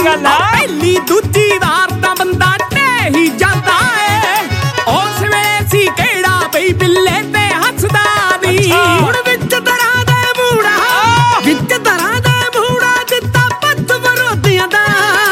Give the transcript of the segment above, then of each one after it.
गल आ पहली दूजी वार तां बंदा ढह ही जांदा ए उस वेले सी किहड़ा बई बिल्ले ते हसदा नी हुण विच दरां दा मूड़ा विच दरां दा मूड़ा दित्ता पत्त विरोधियां दा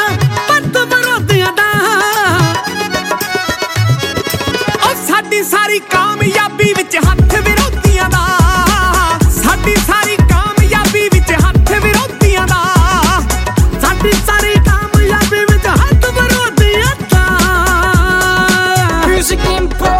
ओ साडी सारी कामयाबी विच हत्थ विरोधियां दा साडी सारी कामयाबी विच हत्थ विरोधियां दा साडी सारी कामयाबी विच हत्थ विरोधियां दा म्यूजिक इंपो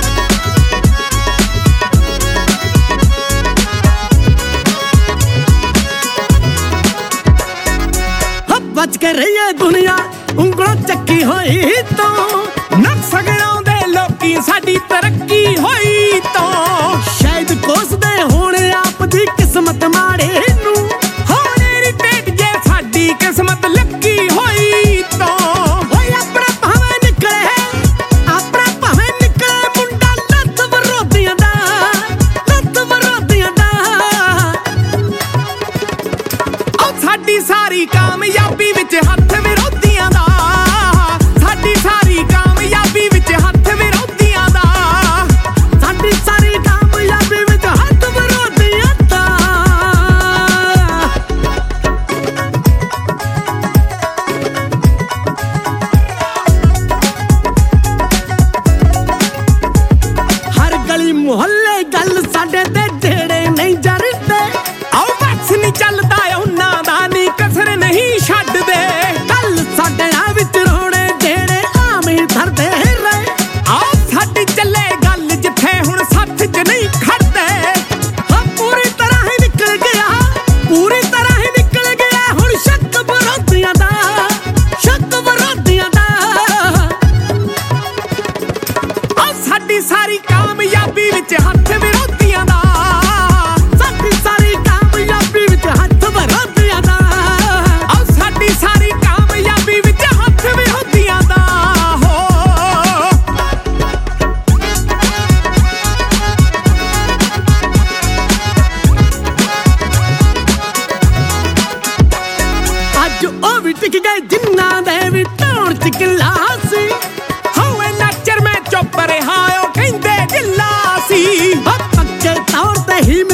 बच के रहिए दुनिया ਉਂਗਲੋਂ ਚੱਕੀ ਹੋਈ ਤੋਂ ਨਾ ਸਗੜਾਉਂਦੇ ਲੋਕੀ ਸਾਡੀ ਤਰੱਕੀ ਹੋਈ ਤੋਂ ਸ਼ਾਇਦ ਕੋਸਦੇ ਹੋਣ ਆਪ ਦੀ ਕਿਸਮਤ ਮਾੜੇ ਨੂੰ ਹੋਣੇ ਨੀ ਟੇਟ ਜੇ ਸਾਡੀ ਕਿਸਮਤ ਲੱਗੀ ਹੋਈ ਤੋਂ ਓਏ ਆਪਣਾ ਭਾਵੇਂ ਨਿਕਲੇ ਮੁੰਡਾ ਲੱਤ ਵਿਰੋਧੀਆਂ ਦਾ ਓ ਸਾਡੀ ਸਾਰੀ ਕਾਮਯਾਬੀ ਵਿੱਚ ਹੱਥ ਵਿਰੋਧੀਆਂ ਦਾ ਸਾਡੀ ਸਾਰੀ ਕਾਮਯਾਬੀ ਵਿੱਚ ਹੱਥ ਵਿਰੋਧੀਆਂ ਦਾ ਸਾਡੀ ਸਾਰੀ ਕਾਮਯਾਬੀ ਵਿੱਚ ਹੱਥ ਵਿਰੋਧੀਆਂ ਦਾ ਹਰ ਗਲੀ ਮੁਹੱਲੇ ਗੱਲ ਸਾਡੇ ਤੇ ਜਿਹੜੇ ਨਹੀਂ ਜਰਦੇ ਆਓ ਵੈਕਸ ਨਹੀਂ ਚੱਲਦਾ ਉਹਨਾਂ ਦਾ ਨੀ ਕਸਰ ਨਹੀਂ ਛੱਡਦੇ ਕੱਲ ਸਾਡੇ ਆ ਵਿੱਚ ਰੋਣੇ ਜਿਹੜੇ ਆਮ ਹੀ ਧਰਦੇ ਰਹੇ ਆਓ ਸਾਡੀ ਚੱਲੇ ਗੱਲ ਜਿੱਥੇ ਹੁਣ ਸੱਥ 'ਚ ਨਹੀਂ ਖੜਦੇ ਹਾਂ ਪੂਰੀ ਤਰ੍ਹਾਂ ਹੀ ਨਿਕਲ ਗਿਆ ਹੁਣ ਸ਼ੱਕ ਵਿਰੋਧੀਆਂ ਦਾ ਆਓ ਸਾਡੀ ਸਾਰੀ ਕਾਮਯਾਬੀ ਵਿੱਚ ਹੱਥ ਵਿਰੋਧੀਆਂ ਦਾ ਸਾਡੀ ਸਾਰੀ ਕਾਮਯਾਬੀ ਵਿੱਚ ਹੱਥ ਵਿਰੋਧੀਆਂ ਦਾ ਆਓ ਸਾਡੀ ਸਾਰੀ ਕਾਮਯਾਬੀ ਵਿੱਚ ਹੱਥ ਵਿਰੋਧੀਆਂ ਦਾ ਹੋ ਅੱਜ ਉਹ ਵੀ ਟਿਕ ਗਏ ਜਿਨ੍ਹਾਂ ਦੇ ਵੀ ਧੌਣ 'ਚ ਕਿੱਲਾ ਸੀ ਹੋਵੇ ਨਾਚਰ ਮੈਂ ਚੁੱਪ ਰਿਹਾ ਉਹ ਕਹਿੰਦੇ ਢਿੱਲਾ ਸੀ ਪੱਕੇ ਤੌਰ ਤੇ ਹੀ